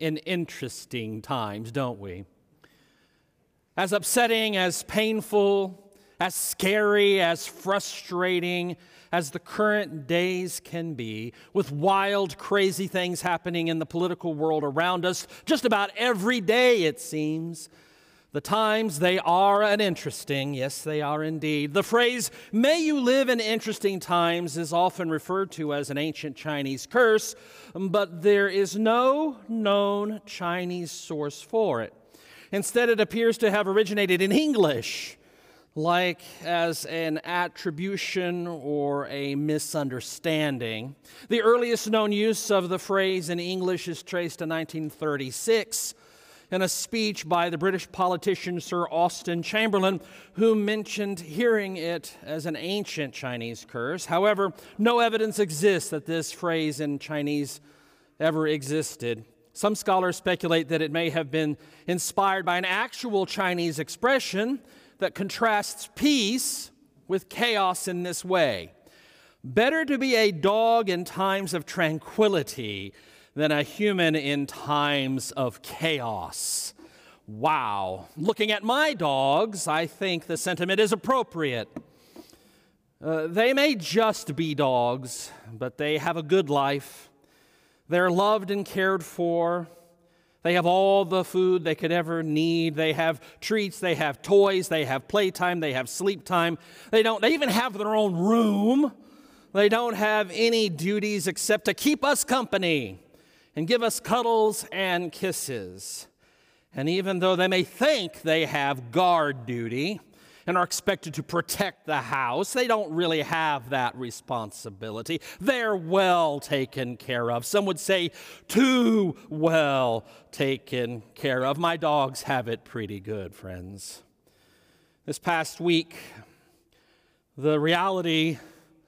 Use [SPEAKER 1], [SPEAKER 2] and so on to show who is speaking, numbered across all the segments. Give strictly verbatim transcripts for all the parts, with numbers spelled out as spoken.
[SPEAKER 1] in interesting times, don't we? As upsetting, as painful, as scary, as frustrating as the current days can be, with wild, crazy things happening in the political world around us just about every day, it seems. The times, they are an interesting, yes, they are indeed. The phrase, "may you live in interesting times," is often referred to as an ancient Chinese curse, but there is no known Chinese source for it. Instead, it appears to have originated in English, like as an attribution or a misunderstanding. The earliest known use of the phrase in English is traced to nineteen thirty-six in a speech by the British politician Sir Austen Chamberlain, who mentioned hearing it as an ancient Chinese curse. However, no evidence exists that this phrase in Chinese ever existed. Some scholars speculate that it may have been inspired by an actual Chinese expression that contrasts peace with chaos in this way. Better to be a dog in times of tranquility than a human in times of chaos. Wow. Looking at my dogs, I think the sentiment is appropriate. Uh, they may just be dogs, but they have a good life. They're loved and cared for. They have all the food they could ever need. They have treats, they have toys, they have playtime, they have sleep time. They don't, they even have their own room. They don't have any duties except to keep us company and give us cuddles and kisses. And even though they may think they have guard duty and are expected to protect the house, they don't really have that responsibility. They're well taken care of. Some would say too well taken care of. My dogs have it pretty good, friends. This past week, the reality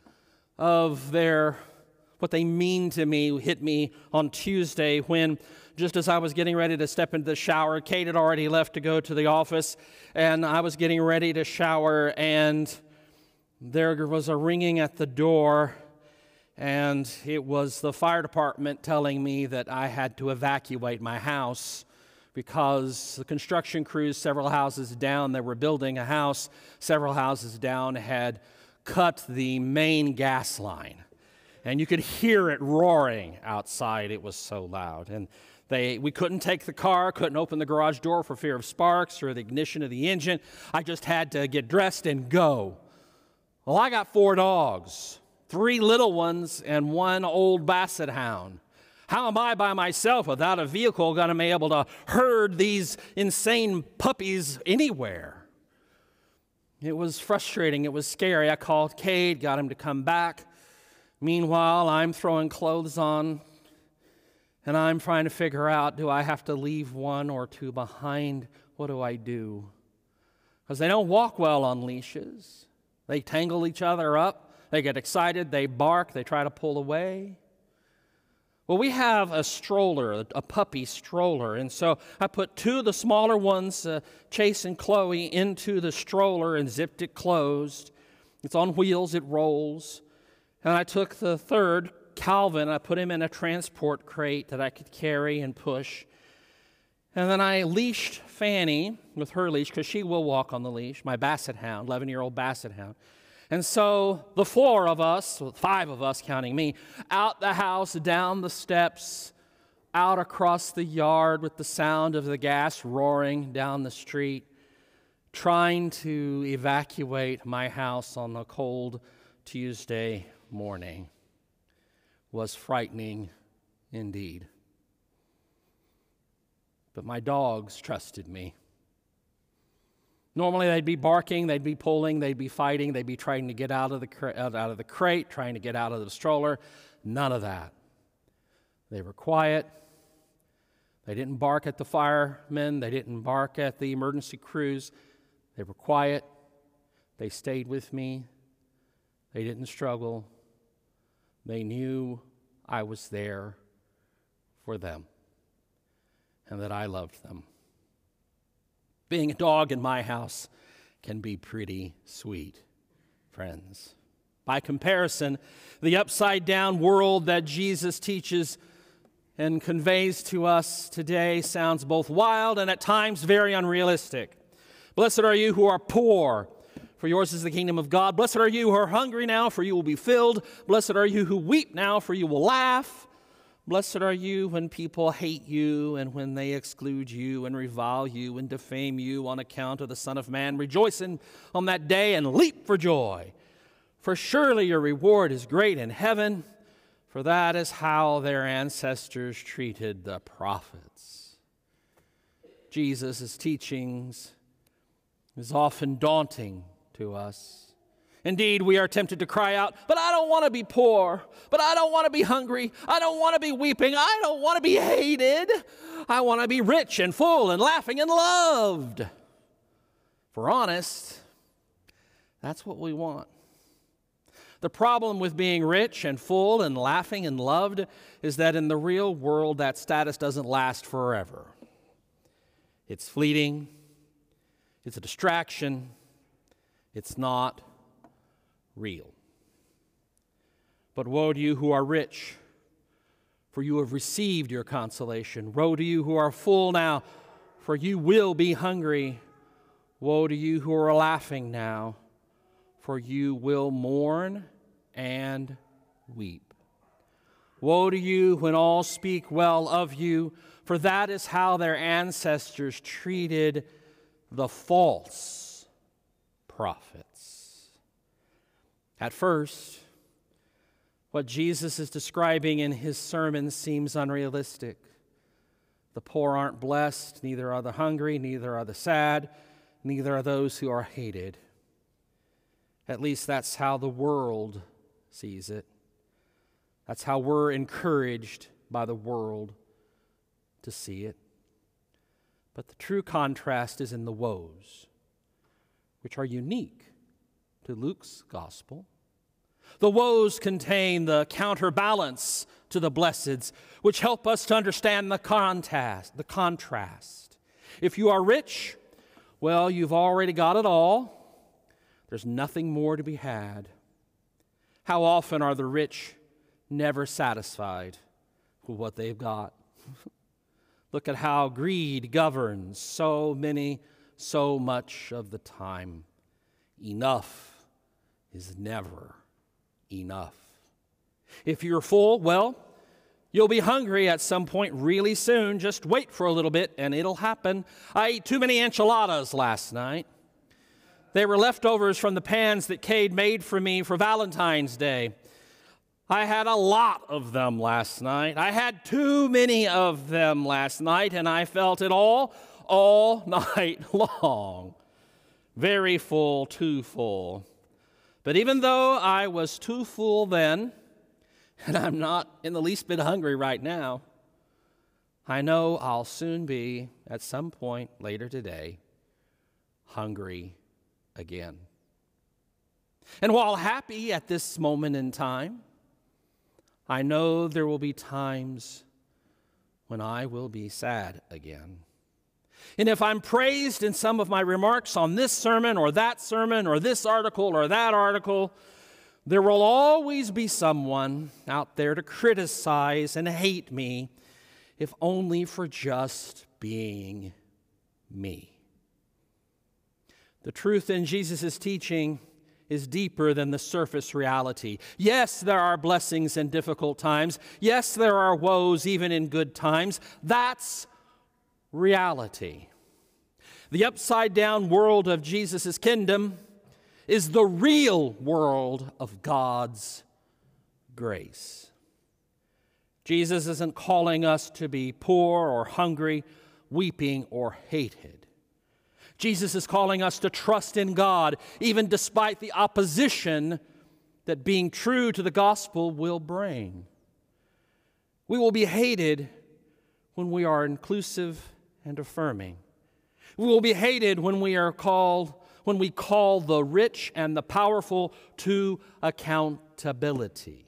[SPEAKER 1] of their what they mean to me hit me on Tuesday when, just as I was getting ready to step into the shower, Kate had already left to go to the office, and I was getting ready to shower, and there was a ringing at the door, and it was the fire department telling me that I had to evacuate my house because the construction crews several houses down, they were building a house several houses down, had cut the main gas line. And you could hear it roaring outside. It was so loud. And they, we couldn't take the car, couldn't open the garage door for fear of sparks or the ignition of the engine. I just had to get dressed and go. Well, I got four dogs, three little ones and one old basset hound. How am I by myself without a vehicle going to be able to herd these insane puppies anywhere? It was frustrating. It was scary. I called Kate, got him to come back. Meanwhile, I'm throwing clothes on, and I'm trying to figure out, do I have to leave one or two behind? What do I do? Because they don't walk well on leashes. They tangle each other up. They get excited. They bark. They try to pull away. Well, we have a stroller, a puppy stroller, and so I put two of the smaller ones, uh, Chase and Chloe, into the stroller and zipped it closed. It's on wheels. It rolls. And I took the third, Calvin, I put him in a transport crate that I could carry and push. And then I leashed Fanny with her leash, because she will walk on the leash, my basset hound, eleven-year-old basset hound. And so the four of us, well, five of us counting me, out the house, down the steps, out across the yard with the sound of the gas roaring down the street, trying to evacuate my house on a cold Tuesday morning. Was frightening indeed. But my dogs trusted me. Normally they'd be barking, they'd be pulling, they'd be fighting, they'd be trying to get out of the cra- out of the crate, trying to get out of the stroller. None of that. They were quiet. They didn't bark at the firemen. They didn't bark at the emergency crews. They were quiet. They stayed with me. They didn't struggle. They knew I was there for them and that I loved them. Being a dog in my house can be pretty sweet, friends. By comparison, the upside-down world that Jesus teaches and conveys to us today sounds both wild and at times very unrealistic. Blessed are you who are poor, for yours is the kingdom of God. Blessed are you who are hungry now, for you will be filled. Blessed are you who weep now, for you will laugh. Blessed are you when people hate you and when they exclude you and revile you and defame you on account of the Son of Man. Rejoice in, on that day and leap for joy. For surely your reward is great in heaven, for that is how their ancestors treated the prophets. Jesus' teachings is often daunting to us. Indeed, we are tempted to cry out, but I don't want to be poor, but I don't want to be hungry, I don't want to be weeping, I don't want to be hated. I want to be rich and full and laughing and loved. If we're honest, that's what we want. The problem with being rich and full and laughing and loved is that in the real world, that status doesn't last forever. It's fleeting, it's a distraction, it's not real. But woe to you who are rich, for you have received your consolation. Woe to you who are full now, for you will be hungry. Woe to you who are laughing now, for you will mourn and weep. Woe to you when all speak well of you, for that is how their ancestors treated the false prophets. At first, what Jesus is describing in his sermon seems unrealistic. The poor aren't blessed, neither are the hungry, neither are the sad, neither are those who are hated. At least that's how the world sees it. That's how we're encouraged by the world to see it. But the true contrast is in the woes, which are unique to Luke's gospel. The woes contain the counterbalance to the blesseds, which help us to understand the contrast, the contrast. If you are rich, well, you've already got it all. There's nothing more to be had. How often are the rich never satisfied with what they've got? Look at how greed governs so many, so much of the time. Enough is never enough. If you're full, well, you'll be hungry at some point really soon. Just wait for a little bit and it'll happen. I ate too many enchiladas last night. They were leftovers from the pans that Cade made for me for Valentine's Day. I had a lot of them last night. I had too many of them last night, and I felt it all, all night long. Very full, too full. But even though I was too full then, and I'm not in the least bit hungry right now, I know I'll soon be, at some point later today, hungry again. And while happy at this moment in time, I know there will be times when I will be sad again. And if I'm praised in some of my remarks on this sermon or that sermon or this article or that article, there will always be someone out there to criticize and hate me, if only for just being me. The truth in Jesus' teaching is deeper than the surface reality. Yes, there are blessings in difficult times. Yes, there are woes even in good times. That's reality. The upside-down world of Jesus' kingdom is the real world of God's grace. Jesus isn't calling us to be poor or hungry, weeping or hated. Jesus is calling us to trust in God, even despite the opposition that being true to the gospel will bring. We will be hated when we are inclusive and affirming. We will be hated when we are called, when we call the rich and the powerful to accountability.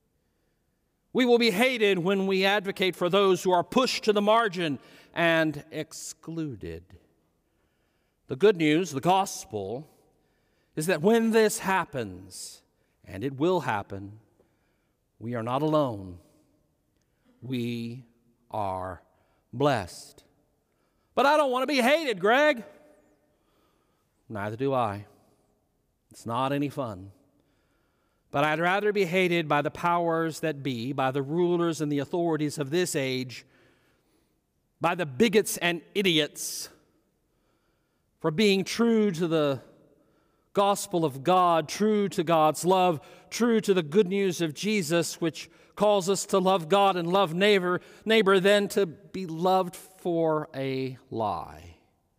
[SPEAKER 1] We will be hated when we advocate for those who are pushed to the margin and excluded. The good news, the gospel, is that when this happens, and it will happen, we are not alone. We are blessed. But I don't want to be hated, Greg. Neither do I. It's not any fun. But I'd rather be hated by the powers that be, by the rulers and the authorities of this age, by the bigots and idiots, for being true to the gospel of God, true to God's love, true to the good news of Jesus, which calls us to love God and love neighbor, neighbor than to be loved for a lie.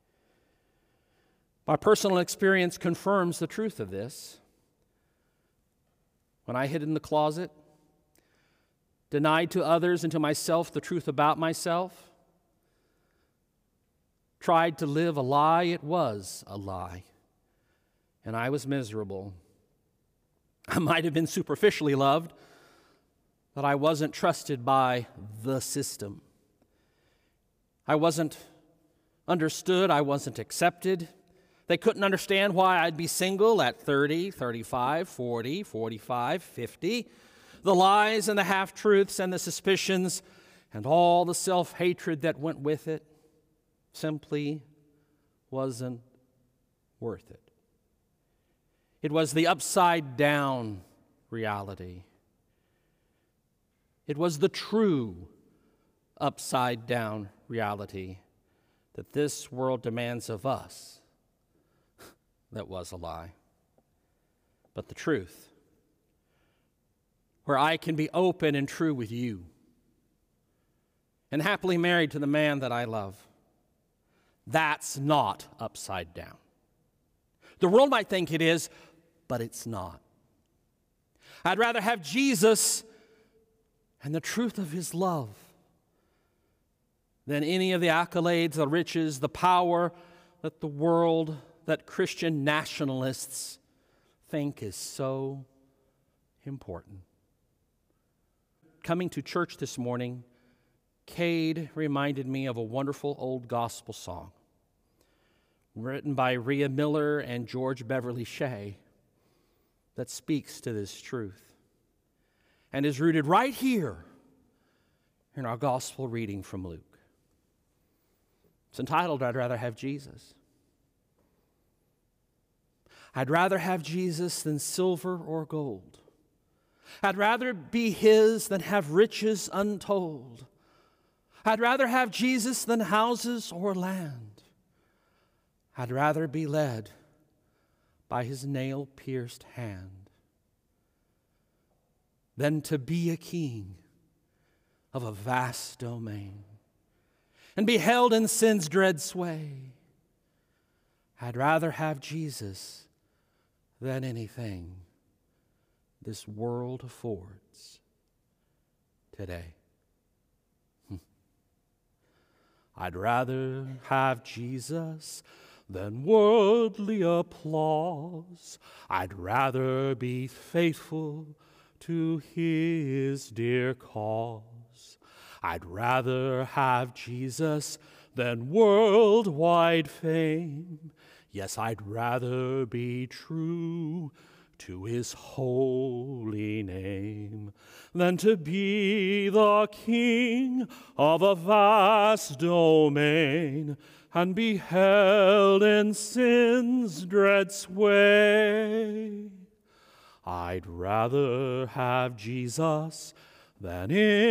[SPEAKER 1] My personal experience confirms the truth of this. When I hid in the closet, denied to others and to myself the truth about myself, tried to live a lie, it was a lie. And I was miserable. I might have been superficially loved, but I wasn't trusted by the system. I wasn't understood. I wasn't accepted. They couldn't understand why I'd be single at thirty, thirty-five, forty, forty-five, fifty. The lies and the half-truths and the suspicions and all the self-hatred that went with it simply wasn't worth it. It was the upside-down reality. It was the true upside-down reality that this world demands of us that was a lie. But the truth, where I can be open and true with you and happily married to the man that I love, that's not upside down. The world might think it is, but it's not. I'd rather have Jesus and the truth of his love than any of the accolades, the riches, the power that the world, that Christian nationalists think is so important. Coming to church this morning, Cade reminded me of a wonderful old gospel song written by Rhea Miller and George Beverly Shea that speaks to this truth and is rooted right here in our gospel reading from Luke. It's entitled, I'd Rather Have Jesus. I'd rather have Jesus than silver or gold. I'd rather be his than have riches untold. I'd rather have Jesus than houses or land. I'd rather be led by his nail-pierced hand than to be a king of a vast domain and be held in sin's dread sway. I'd rather have Jesus than anything this world affords today. I'd rather have Jesus than worldly applause. I'd rather be faithful to his dear cause. I'd rather have Jesus than worldwide fame. Yes, I'd rather be true to his holy name than to be the king of a vast domain and be held in sin's dread sway. I'd rather have Jesus than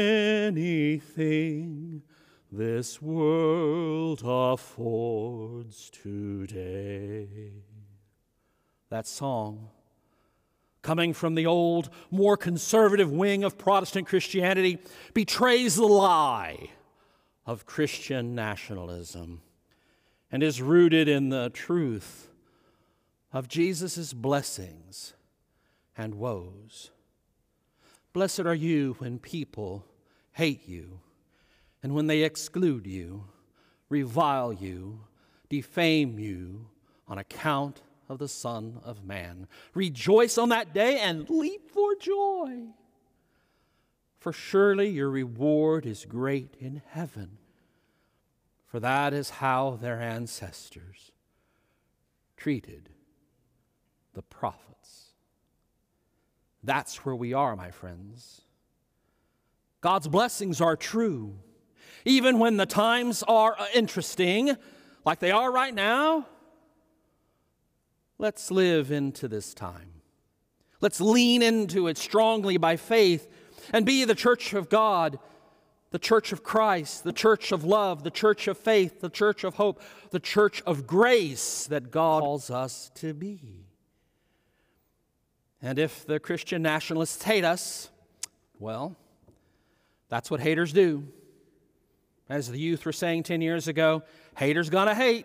[SPEAKER 1] anything this world affords today. That song, coming from the old, more conservative wing of Protestant Christianity, betrays the lie of Christian nationalism and is rooted in the truth of Jesus' blessings and woes. Blessed are you when people hate you, and when they exclude you, revile you, defame you on account of the Son of Man. Rejoice on that day and leap for joy, for surely your reward is great in heaven, for that is how their ancestors treated the prophets. That's where we are, my friends. God's blessings are true. Even when the times are interesting, like they are right now, let's live into this time. Let's lean into it strongly by faith and be the church of God, the church of Christ, the church of love, the church of faith, the church of hope, the church of grace that God calls us to be. And if the Christian nationalists hate us, well, that's what haters do. As the youth were saying ten years ago, haters gonna hate.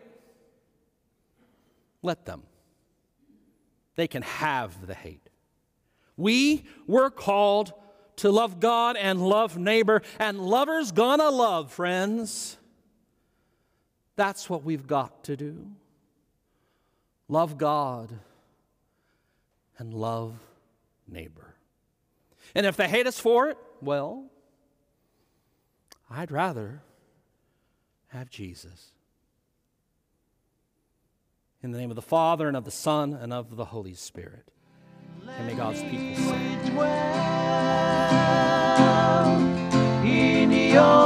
[SPEAKER 1] Let them. They can have the hate. We were called to love God and love neighbor, and lovers gonna love, friends. That's what we've got to do. Love God and love neighbor. And if they hate us for it, well, I'd rather have Jesus. In the name of the Father, and of the Son, and of the Holy Spirit. And may God's people say, in your